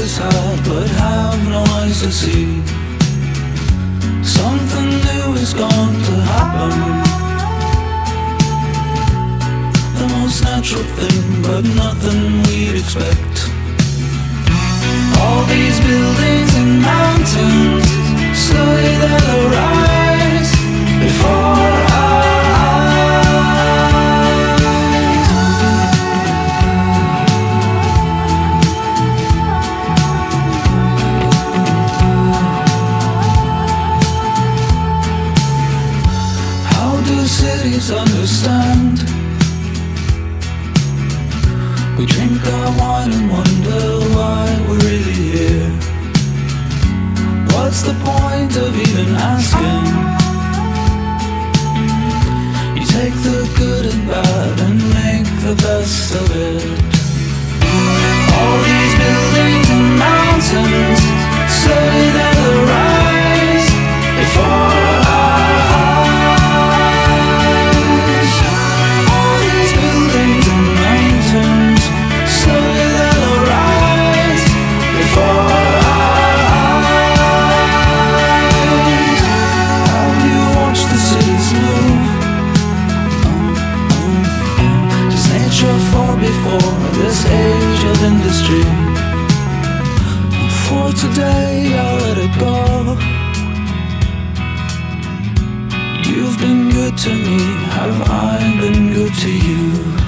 is hard, but have no eyes to see. Something new is going to happen. The most natural thing, but nothing we'd expect. All these buildings and mountains, slowly they'll arise before our eyes. How do cities understand? We drink our wine and wonder why we're really here. What's the point of even asking? You take the good and bad and make the best of it. All these buildings and mountains, slowly they'll arise before our eyes. All these buildings and mountains, slowly they'll arise before our eyes. Have you watched the cities move? Does nature fall before this age of industry? For today I'll let it go. You've been good to me, have I been good to you?